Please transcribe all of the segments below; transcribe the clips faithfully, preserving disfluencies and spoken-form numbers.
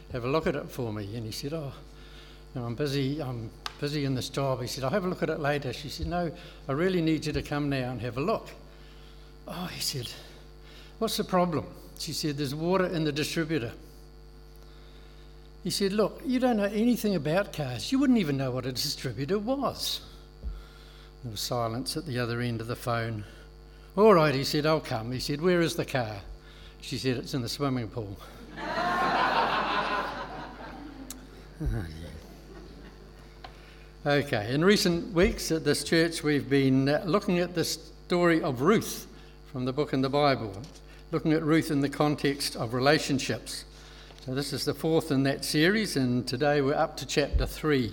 have a look at it for me? And he said, oh, no, I'm busy, I'm busy in this job. He said, I'll have a look at it later. She said, no, I really need you to come now and have a look. Oh, he said, what's the problem? She said, there's water in the distributor. He said, look, you don't know anything about cars. You wouldn't even know what a distributor was. There was silence at the other end of the phone. All right, he said, I'll come. He said, where is the car? She said, it's in the swimming pool. Oh, yeah. Okay, in recent weeks at this church, we've been uh, looking at the story of Ruth from the book in the Bible, looking at Ruth in the context of relationships. So this is the fourth in that series, and today we're up to chapter three.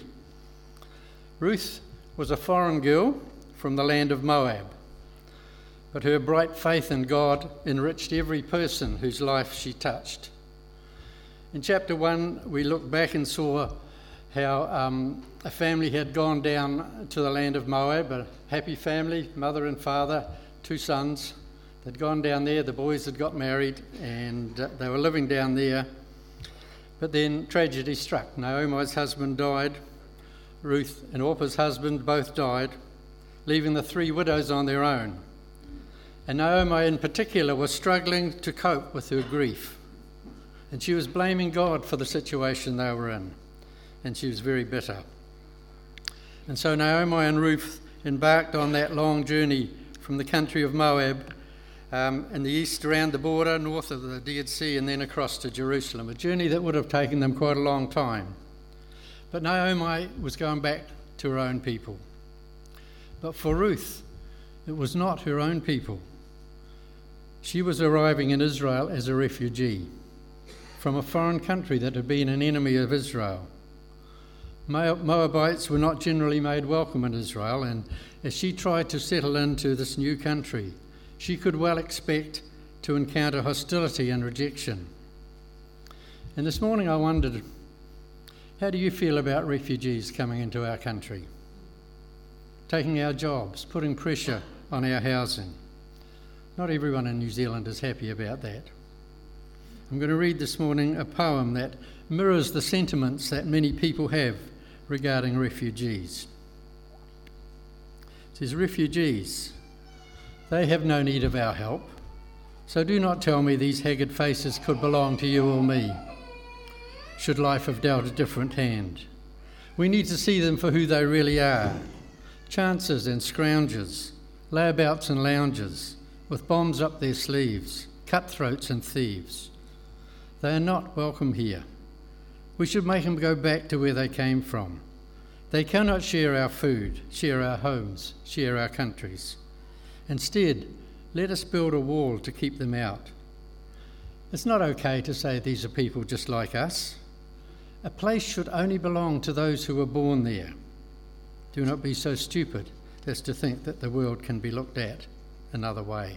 Ruth was a foreign girl from the land of Moab, but her bright faith in God enriched every person whose life she touched. In chapter one, we looked back and saw how um, a family had gone down to the land of Moab, a happy family, mother and father, two sons. They'd gone down there, the boys had got married, and uh, they were living down there. But then tragedy struck. Naomi's husband died. Ruth and Orpah's husband both died, leaving the three widows on their own. And Naomi in particular was struggling to cope with her grief. And she was blaming God for the situation they were in. And she was very bitter. And so Naomi and Ruth embarked on that long journey from the country of Moab um, in the east around the border, north of the Dead Sea, and then across to Jerusalem, a journey that would have taken them quite a long time. But Naomi was going back to her own people. But for Ruth, it was not her own people. She was arriving in Israel as a refugee from a foreign country that had been an enemy of Israel. Moabites were not generally made welcome in Israel, and as she tried to settle into this new country, she could well expect to encounter hostility and rejection. And this morning I wondered, how do you feel about refugees coming into our country? Taking our jobs, putting pressure on our housing. Not everyone in New Zealand is happy about that. I'm going to read this morning a poem that mirrors the sentiments that many people have regarding refugees. It says, refugees, they have no need of our help, so do not tell me these haggard faces could belong to you or me, should life have dealt a different hand. We need to see them for who they really are, chancers and scroungers, layabouts and loungers, with bombs up their sleeves, cutthroats and thieves. They are not welcome here. We should make them go back to where they came from. They cannot share our food, share our homes, share our countries. Instead, let us build a wall to keep them out. It's not okay to say these are people just like us. A place should only belong to those who were born there. Do not be so stupid as to think that the world can be looked at another way.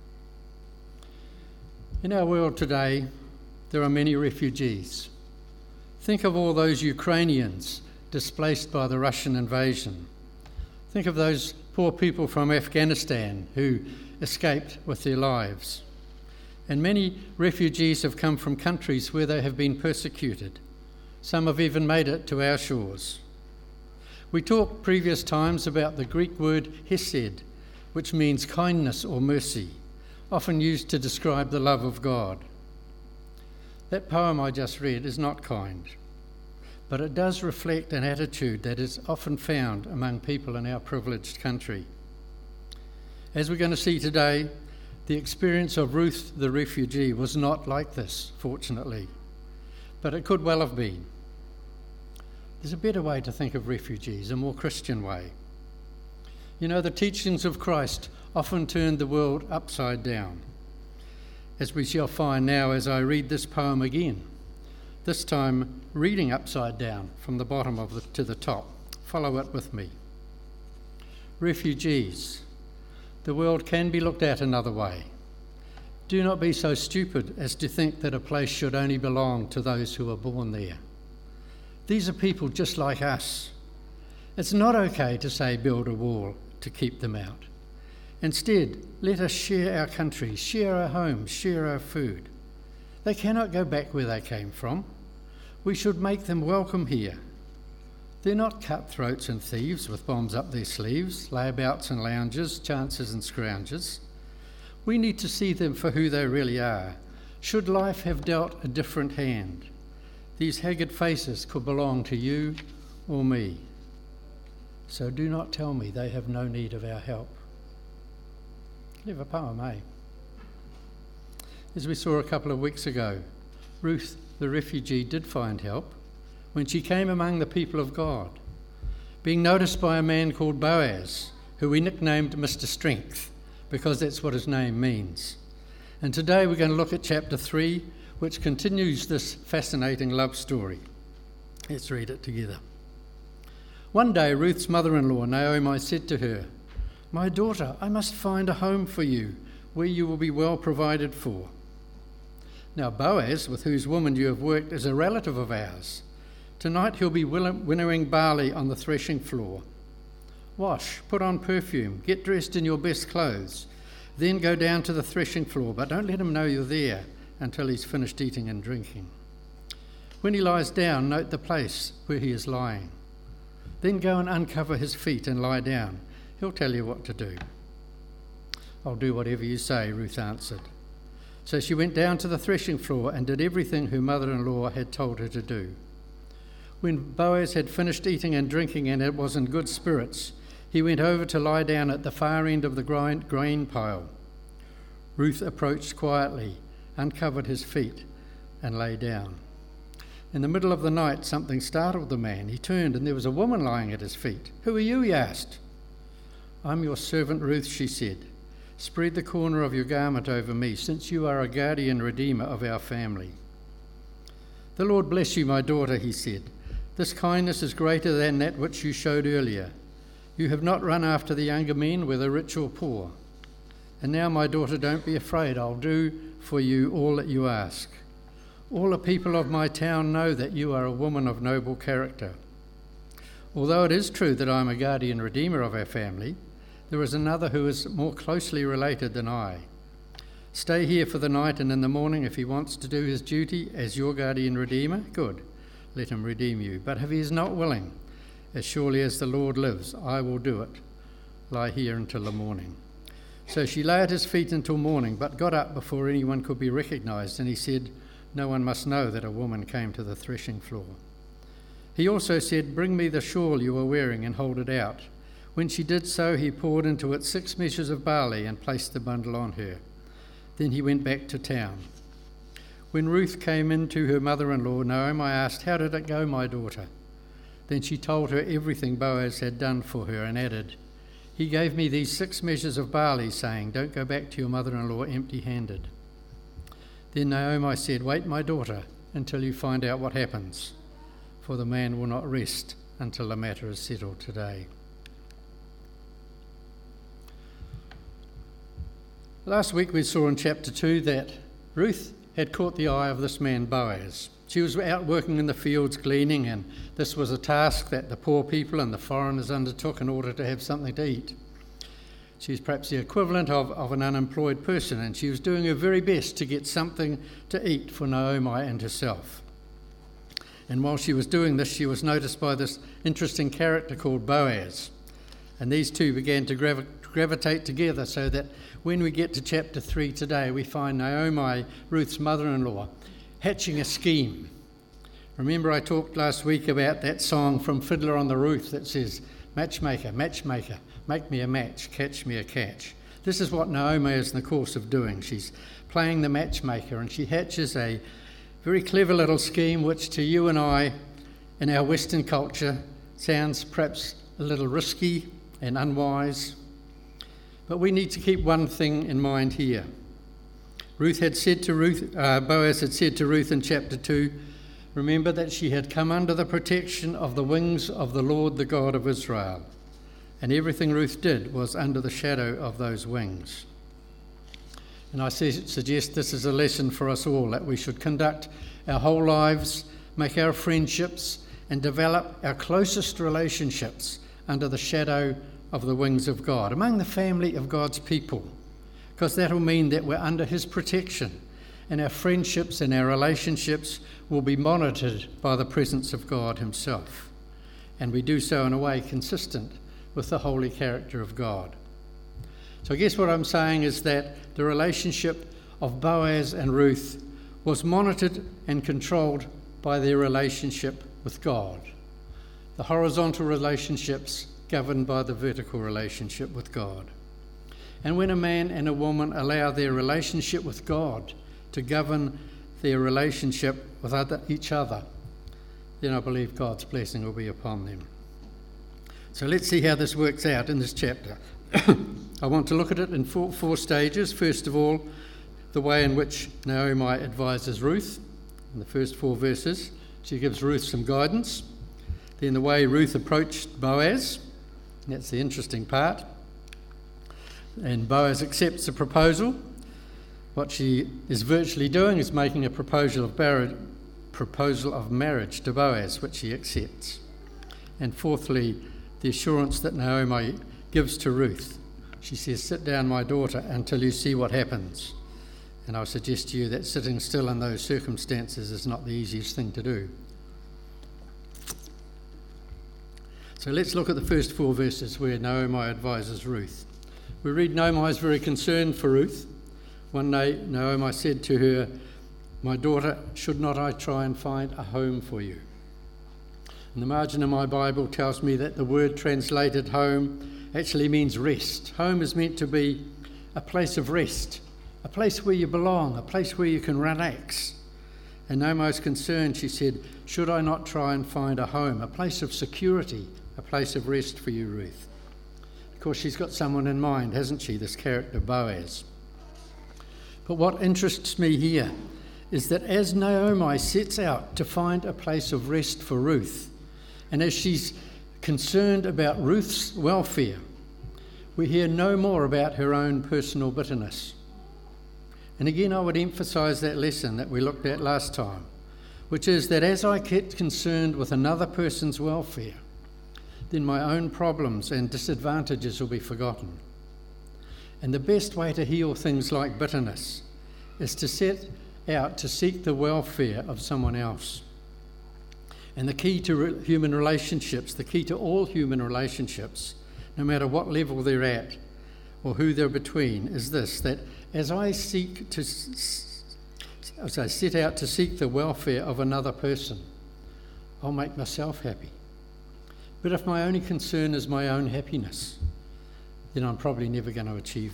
In our world today, there are many refugees. Think of all those Ukrainians displaced by the Russian invasion. Think of those poor people from Afghanistan who escaped with their lives. And many refugees have come from countries where they have been persecuted. Some have even made it to our shores. We talked previous times about the Greek word hesed, which means kindness or mercy, often used to describe the love of God. That poem I just read is not kind, but it does reflect an attitude that is often found among people in our privileged country. As we're going to see today, the experience of Ruth the refugee was not like this, fortunately, but it could well have been. There's a better way to think of refugees, a more Christian way. You know, the teachings of Christ often turned the world upside down, as we shall find now as I read this poem again, this time reading upside down from the bottom of the, to the top. Follow it with me. Refugees, the world can be looked at another way. Do not be so stupid as to think that a place should only belong to those who are born there. These are people just like us. It's not okay to say build a wall to keep them out. Instead, let us share our countries, share our homes, share our food. They cannot go back where they came from. We should make them welcome here. They're not cutthroats and thieves with bombs up their sleeves, layabouts and loungers, chancers and scroungers. We need to see them for who they really are. Should life have dealt a different hand, these haggard faces could belong to you or me. So do not tell me they have no need of our help. Clever poem, eh? As we saw a couple of weeks ago, Ruth the refugee did find help when she came among the people of God, being noticed by a man called Boaz, who we nicknamed Mister Strength, because that's what his name means. And today we're going to look at chapter three, which continues this fascinating love story. Let's read it together. One day, Ruth's mother-in-law, Naomi, said to her, "My daughter, I must find a home for you, where you will be well provided for." Now Boaz, with whose woman you have worked, is a relative of ours. Tonight he'll be winnowing barley on the threshing floor. Wash, put on perfume, get dressed in your best clothes, then go down to the threshing floor, but don't let him know you're there until he's finished eating and drinking. When he lies down, note the place where he is lying. Then go and uncover his feet and lie down. He'll tell you what to do. "I'll do whatever you say," Ruth answered. So she went down to the threshing floor and did everything her mother-in-law had told her to do. When Boaz had finished eating and drinking and it was in good spirits, he went over to lie down at the far end of the grain pile. Ruth approached quietly, uncovered his feet, and lay down. In the middle of the night, something startled the man. He turned, and there was a woman lying at his feet. "Who are you?" he asked. "I'm your servant Ruth," she said. "Spread the corner of your garment over me, since you are a guardian redeemer of our family." "The Lord bless you, my daughter," he said. "This kindness is greater than that which you showed earlier. You have not run after the younger men, whether rich or poor. And now, my daughter, don't be afraid. I'll do for you all that you ask. All the people of my town know that you are a woman of noble character. Although it is true that I am a guardian redeemer of our family, there is another who is more closely related than I. Stay here for the night, and in the morning, if he wants to do his duty as your guardian redeemer, good, let him redeem you. But if he is not willing, as surely as the Lord lives, I will do it. Lie here until the morning." So she lay at his feet until morning, but got up before anyone could be recognised, and he said, "No one must know that a woman came to the threshing floor." He also said, "Bring me the shawl you are wearing and hold it out." When she did so, he poured into it six measures of barley and placed the bundle on her. Then he went back to town. When Ruth came in to her mother-in-law, Naomi asked, "How did it go, my daughter?" Then she told her everything Boaz had done for her and added, "He gave me these six measures of barley, saying, 'Don't go back to your mother-in-law empty-handed.'" Then Naomi said, "Wait, my daughter, until you find out what happens, for the man will not rest until the matter is settled today." Last week we saw in chapter two that Ruth had caught the eye of this man Boaz. She was out working in the fields gleaning, and this was a task that the poor people and the foreigners undertook in order to have something to eat. She's perhaps the equivalent of, of an unemployed person, and she was doing her very best to get something to eat for Naomi and herself. And while she was doing this, she was noticed by this interesting character called Boaz. And these two began to gravi- gravitate together, so that when we get to chapter three today, we find Naomi, Ruth's mother-in-law, hatching a scheme. Remember I talked last week about that song from Fiddler on the Roof that says, "Matchmaker, matchmaker, make me a match, catch me a catch." This is what Naomi is in the course of doing. She's playing the matchmaker, and she hatches a very clever little scheme which to you and I, in our Western culture, sounds perhaps a little risky and unwise. But we need to keep one thing in mind here. Ruth had said to Ruth, uh, Boaz had said to Ruth in chapter two, remember that she had come under the protection of the wings of the Lord, the God of Israel. And everything Ruth did was under the shadow of those wings. And I suggest this is a lesson for us all, that we should conduct our whole lives, make our friendships, and develop our closest relationships under the shadow of the wings of God, among the family of God's people, because that will mean that we're under his protection and our friendships and our relationships will be monitored by the presence of God himself. And we do so in a way consistent with the holy character of God. So I guess what I'm saying is that the relationship of Boaz and Ruth was monitored and controlled by their relationship with God. The horizontal relationships governed by the vertical relationship with God. And when a man and a woman allow their relationship with God to govern their relationship with other, each other, then I believe God's blessing will be upon them. So let's see how this works out in this chapter. I want to look at it in four, four stages. First of all, the way in which Naomi advises Ruth. In the first four verses, she gives Ruth some guidance. Then the way Ruth approached Boaz. That's the interesting part. And Boaz accepts the proposal. What she is virtually doing is making a proposal of marriage, proposal of marriage to Boaz, which he accepts. And fourthly, the assurance that Naomi gives to Ruth. She says, "Sit down, my daughter, until you see what happens." And I suggest to you that sitting still in those circumstances is not the easiest thing to do. So let's look at the first four verses where Naomi advises Ruth. We read Naomi is very concerned for Ruth. One day Naomi said to her, "My daughter, should not I try and find a home for you?" And the margin of my Bible tells me that the word translated home actually means rest. Home is meant to be a place of rest, a place where you belong, a place where you can relax. And Naomi is concerned, she said, "Should I not try and find a home, a place of security, a place of rest for you, Ruth?" Of course, she's got someone in mind, hasn't she, this character Boaz. But what interests me here is that as Naomi sets out to find a place of rest for Ruth, and as she's concerned about Ruth's welfare, we hear no more about her own personal bitterness. And again, I would emphasise that lesson that we looked at last time, which is that as I get concerned with another person's welfare, then my own problems and disadvantages will be forgotten. And the best way to heal things like bitterness is to set out to seek the welfare of someone else. And the key to re- human relationships, the key to all human relationships, no matter what level they're at or who they're between, is this, that as I seek to, as I set out to seek the welfare of another person, I'll make myself happy. But if my only concern is my own happiness, then I'm probably never going to achieve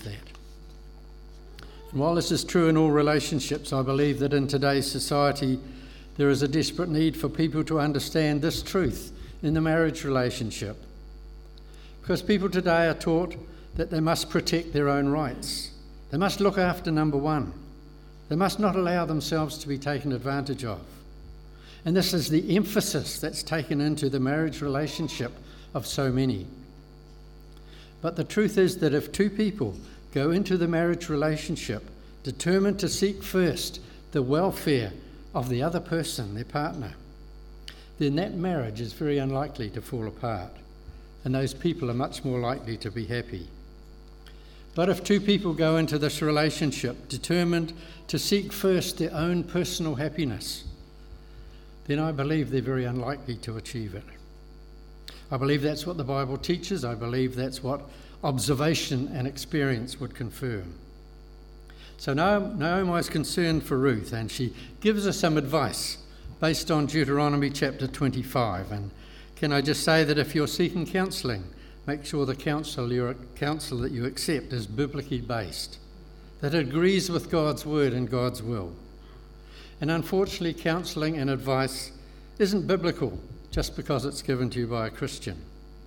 that. And while this is true in all relationships, I believe that in today's society there is a desperate need for people to understand this truth in the marriage relationship. Because people today are taught that they must protect their own rights. They must look after number one. They must not allow themselves to be taken advantage of. And this is the emphasis that's taken into the marriage relationship of so many. But the truth is that if two people go into the marriage relationship determined to seek first the welfare of the other person, their partner, then that marriage is very unlikely to fall apart, and those people are much more likely to be happy. But if two people go into this relationship determined to seek first their own personal happiness, then I believe they're very unlikely to achieve it. I believe that's what the Bible teaches. I believe that's what observation and experience would confirm. So Naomi is concerned for Ruth, and she gives us some advice based on Deuteronomy chapter twenty-five. And can I just say that if you're seeking counselling, make sure the counsel, your counsel that you accept is biblically based, that it agrees with God's word and God's will. And unfortunately, counselling and advice isn't biblical just because it's given to you by a Christian.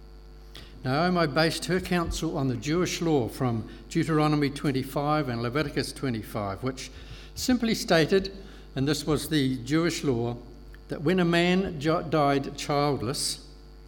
Naomi based her counsel on the Jewish law from Deuteronomy twenty-five and Leviticus twenty-five, which simply stated, and this was the Jewish law, that when a man died childless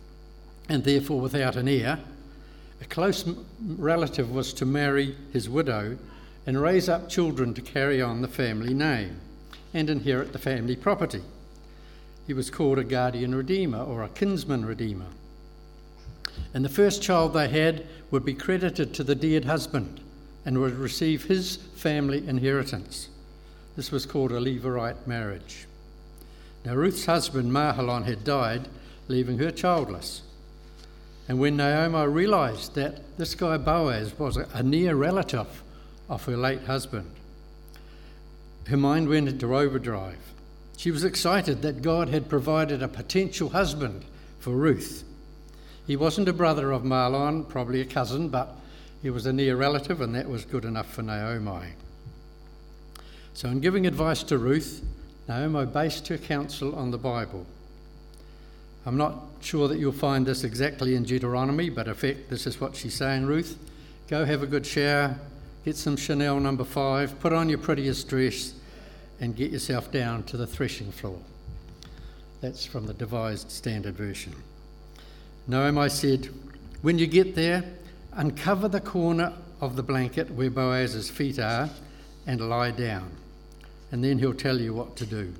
and therefore without an heir, a close relative was to marry his widow and raise up children to carry on the family name and inherit the family property. He was called a guardian redeemer or a kinsman redeemer. And the first child they had would be credited to the dead husband and would receive his family inheritance. This was called a Levirate marriage. Now Ruth's husband Mahlon had died, leaving her childless. And when Naomi realised that this guy Boaz was a near relative of her late husband, her mind went into overdrive. She was excited that God had provided a potential husband for Ruth. He wasn't a brother of Mahlon, probably a cousin, but he was a near relative, and that was good enough for Naomi. So in giving advice to Ruth, Naomi based her counsel on the Bible. I'm not sure that you'll find this exactly in Deuteronomy, but in fact, this is what she's saying. Ruth, go have a good shower, get some Chanel number five, put on your prettiest dress, and get yourself down to the threshing floor. That's from the Devised Standard Version. Naomi said, when you get there, uncover the corner of the blanket where Boaz's feet are and lie down, and then he'll tell you what to do.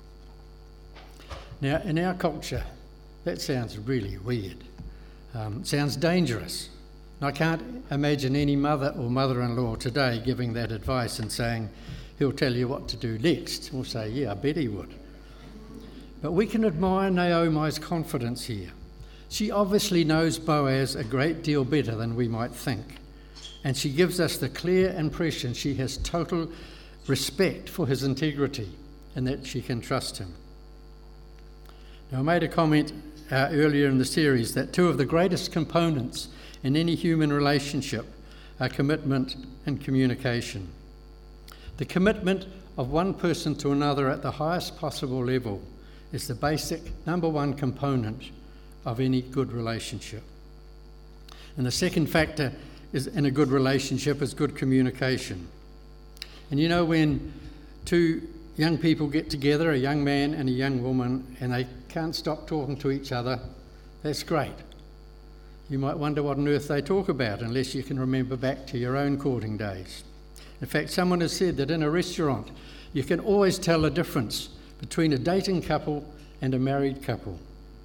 Now, in our culture, that sounds really weird. Um, sounds dangerous. And I can't imagine any mother or mother-in-law today giving that advice and saying, he'll tell you what to do next. We'll say, yeah, I bet he would. But we can admire Naomi's confidence here. She obviously knows Boaz a great deal better than we might think. And she gives us the clear impression she has total respect for his integrity and that she can trust him. Now, I made a comment uh, earlier in the series that two of the greatest components in any human relationship are commitment and communication. The commitment of one person to another at the highest possible level is the basic number one component of any good relationship. And the second factor is in a good relationship is good communication. And you know, when two young people get together, a young man and a young woman, and they can't stop talking to each other, that's great. You might wonder what on earth they talk about unless you can remember back to your own courting days. In fact, someone has said that in a restaurant, you can always tell the difference between a dating couple and a married couple.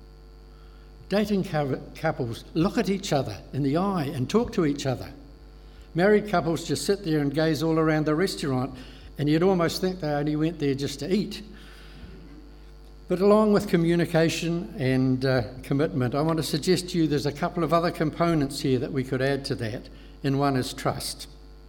Dating couples look at each other in the eye and talk to each other. Married couples just sit there and gaze all around the restaurant, and you'd almost think they only went there just to eat. But along with communication and uh, commitment, I want to suggest to you there's a couple of other components here that we could add to that, and one is trust.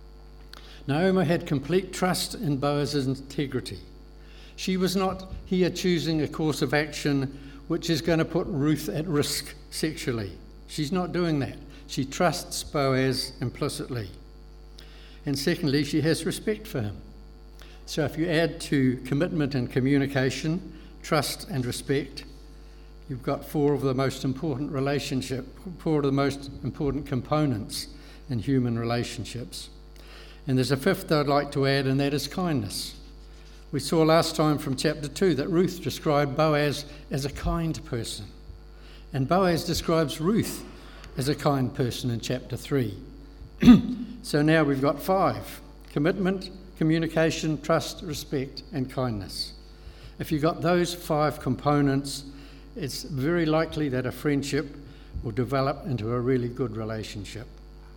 Naomi had complete trust in Boaz's integrity. She was not here choosing a course of action which is going to put Ruth at risk sexually. She's not doing that. She trusts Boaz implicitly. And secondly, she has respect for him. So if you add to commitment and communication, trust and respect, you've got four of the most important relationship, four of the most important components in human relationships. And there's a fifth I'd like to add, and that is kindness. We saw last time from chapter two that Ruth described Boaz as a kind person. And Boaz describes Ruth as a kind person in chapter three. So now we've got five: commitment, communication, trust, respect, and kindness. If you've got those five components, it's very likely that a friendship will develop into a really good relationship.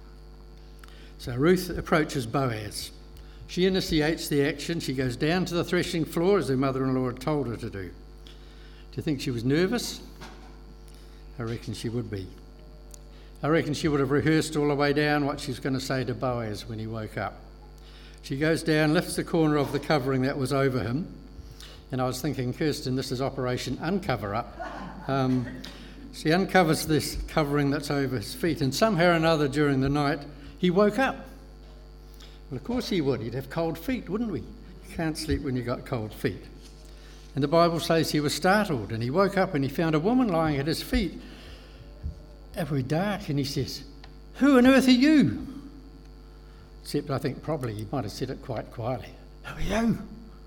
So Ruth approaches Boaz. She initiates the action. She goes down to the threshing floor as her mother-in-law had told her to do. Do you think she was nervous? I reckon she would be. I reckon she would have rehearsed all the way down what she's going to say to Boaz when he woke up. She goes down, lifts the corner of the covering that was over him, and I was thinking, Kirsten, this is Operation Uncover Up. Um, she uncovers this covering that's over his feet, and somehow or another during the night, he woke up. Well, of course he would. He'd have cold feet, wouldn't we? You can't sleep when you've got cold feet. And the Bible says he was startled, and he woke up and he found a woman lying at his feet. Very dark, and he says, "Who on earth are you?" Except I think probably he might have said it quite quietly. "Who are you?"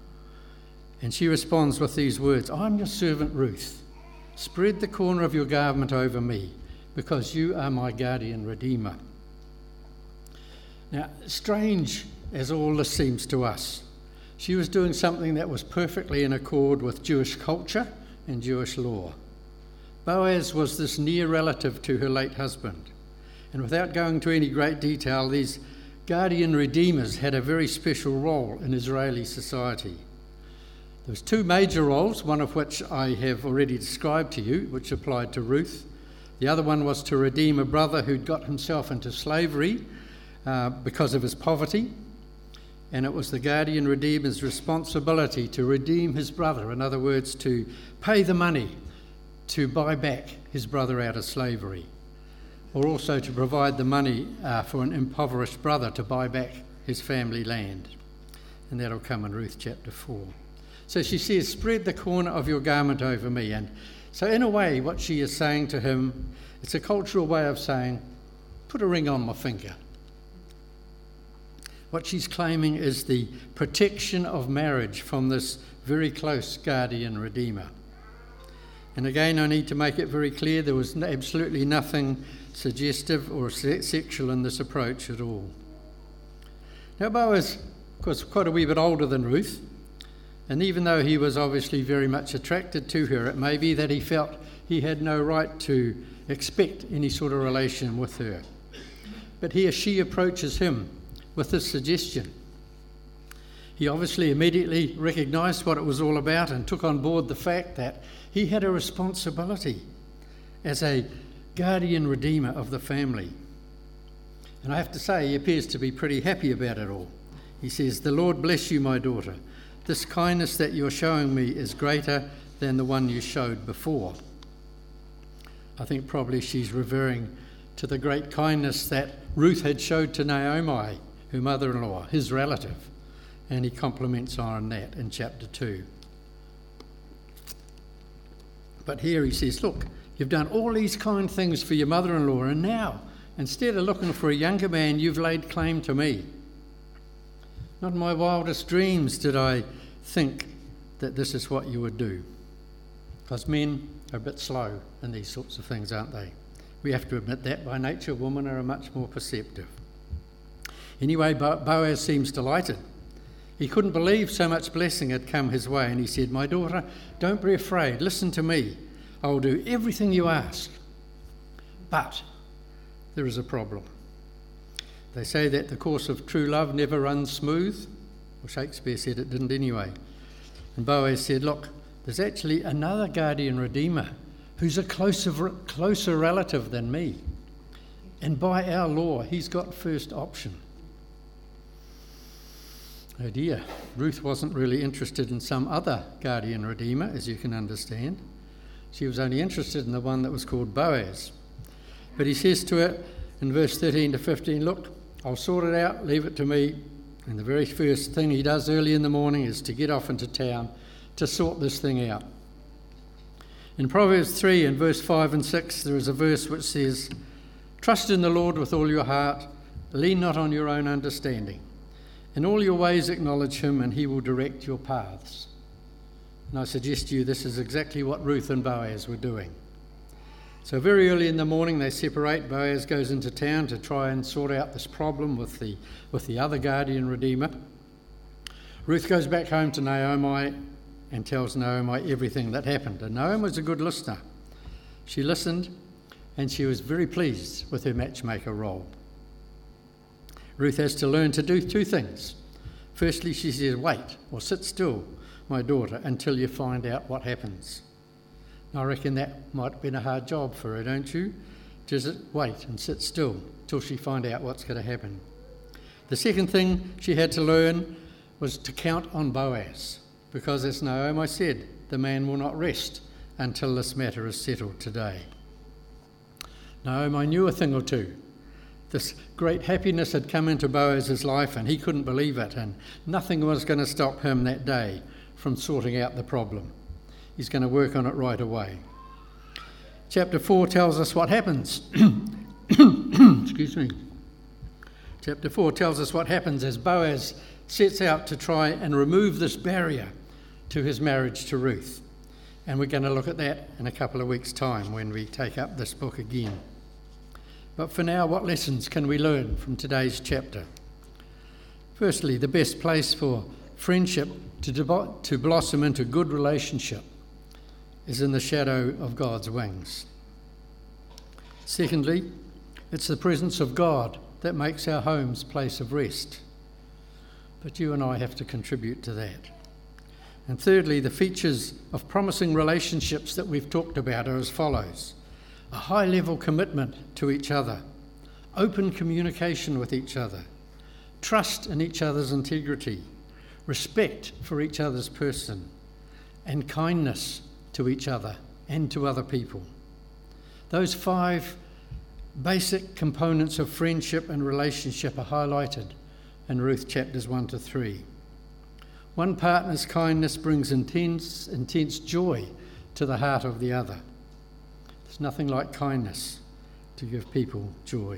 And she responds with these words, "I'm your servant Ruth. Spread the corner of your garment over me, because you are my guardian redeemer." Now, strange as all this seems to us, she was doing something that was perfectly in accord with Jewish culture and Jewish law. Boaz was this near relative to her late husband. And without going to any great detail, these guardian redeemers had a very special role in Israeli society. There was two major roles, one of which I have already described to you, which applied to Ruth. The other one was to redeem a brother who'd got himself into slavery uh, because of his poverty. And it was the guardian redeemer's responsibility to redeem his brother, in other words, to pay the money to buy back his brother out of slavery, or also to provide the money uh, for an impoverished brother to buy back his family land. And that'll come in Ruth chapter four. So she says, spread the corner of your garment over me. And so in a way, what she is saying to him, it's a cultural way of saying, put a ring on my finger. What she's claiming is the protection of marriage from this very close guardian redeemer. And again, I need to make it very clear, there was absolutely nothing suggestive or se- sexual in this approach at all. Now, Boaz, of course, quite a wee bit older than Ruth, and even though he was obviously very much attracted to her, it may be that he felt he had no right to expect any sort of relation with her. But here she approaches him with this suggestion. He obviously immediately recognised what it was all about and took on board the fact that he had a responsibility as a guardian redeemer of the family. And I have to say, he appears to be pretty happy about it all. He says, "The Lord bless you, my daughter. This kindness that you're showing me is greater than the one you showed before." I think probably she's referring to the great kindness that Ruth had showed to Naomi, her mother-in-law, his relative. And he compliments her on that in chapter two. But here he says, look, you've done all these kind things for your mother-in-law, and now, instead of looking for a younger man, you've laid claim to me. Not in my wildest dreams did I think that this is what you would do. Because men are a bit slow in these sorts of things, aren't they? We have to admit that by nature. Women are much more perceptive. Anyway, Bo- Boaz seems delighted. He couldn't believe so much blessing had come his way, and he said, "My daughter, don't be afraid. Listen to me. I will do everything you ask. But there is a problem. They say that the course of true love never runs smooth." Well, Shakespeare said it didn't anyway. And Boaz said, look, there's actually another guardian redeemer who's a closer, closer relative than me. And by our law, he's got first option. Oh dear, Ruth wasn't really interested in some other guardian redeemer, as you can understand. She was only interested in the one that was called Boaz. But he says to her in verse thirteen to fifteen, look, I'll sort it out, leave it to me. And the very first thing he does early in the morning is to get off into town to sort this thing out. In Proverbs three and verse five and six, there is a verse which says, "Trust in the Lord with all your heart, lean not on your own understanding. In all your ways acknowledge him, and he will direct your paths." And I suggest to you this is exactly what Ruth and Boaz were doing. So very early in the morning they separate. Boaz goes into town to try and sort out this problem with the with the other guardian redeemer. Ruth goes back home to Naomi and tells Naomi everything that happened. And Naomi was a good listener. She listened and she was very pleased with her matchmaker role. Ruth has to learn to do two things. Firstly, she says, wait or sit still, my daughter, until you find out what happens. I reckon that might have been a hard job for her, don't you? Just wait and sit still till she find out what's going to happen. The second thing she had to learn was to count on Boaz, because as Naomi said, the man will not rest until this matter is settled today. Naomi knew a thing or two. This great happiness had come into Boaz's life and he couldn't believe it, and nothing was going to stop him that day from sorting out the problem. He's going to work on it right away. Chapter four tells us what happens. Excuse me. Chapter four tells us what happens as Boaz sets out to try and remove this barrier to his marriage to Ruth. And we're going to look at that in a couple of weeks' time when we take up this book again. But for now, what lessons can we learn from today's chapter? Firstly, the best place for friendship to, de- to blossom into good relationship is in the shadow of God's wings. Secondly, it's the presence of God that makes our homes place of rest. But you and I have to contribute to that. And thirdly, the features of promising relationships that we've talked about are as follows: a high-level commitment to each other, open communication with each other, trust in each other's integrity, respect for each other's person, and kindness to each other and to other people. Those five basic components of friendship and relationship are highlighted in Ruth chapters one to three. One partner's kindness brings intense, intense joy to the heart of the other. There's nothing like kindness to give people joy.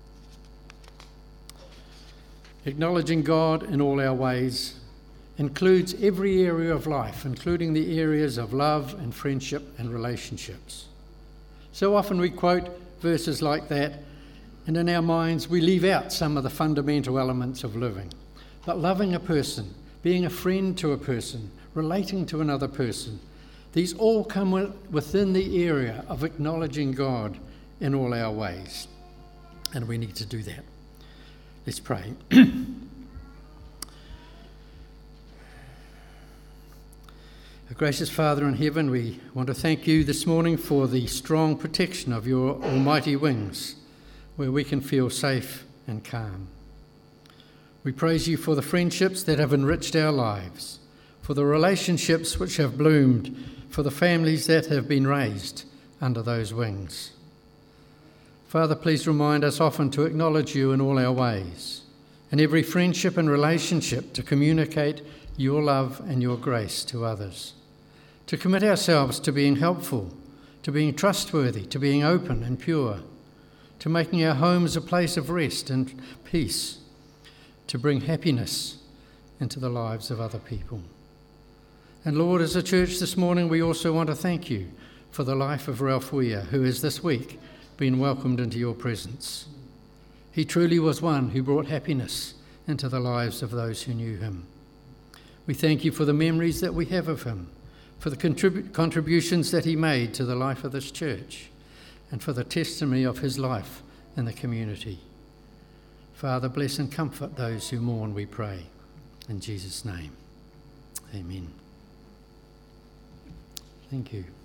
Acknowledging God in all our ways includes every area of life, including the areas of love and friendship and relationships. So often we quote verses like that, and in our minds we leave out some of the fundamental elements of living. But loving a person, being a friend to a person, relating to another person, these all come within the area of acknowledging God in all our ways. And we need to do that. Let's pray. Our gracious Father in heaven, we want to thank you this morning for the strong protection of your almighty wings, where we can feel safe and calm. We praise you for the friendships that have enriched our lives, for the relationships which have bloomed, for the families that have been raised under those wings. Father, please remind us often to acknowledge you in all our ways, in every friendship and relationship, to communicate your love and your grace to others, to commit ourselves to being helpful, to being trustworthy, to being open and pure, to making our homes a place of rest and peace, to bring happiness into the lives of other people. And Lord, as a church this morning, we also want to thank you for the life of Ralph Weir, who has this week been welcomed into your presence. He truly was one who brought happiness into the lives of those who knew him. We thank you for the memories that we have of him, for the contrib- contributions that he made to the life of this church, and for the testimony of his life in the community. Father, bless and comfort those who mourn, we pray. In Jesus' name, amen. Thank you.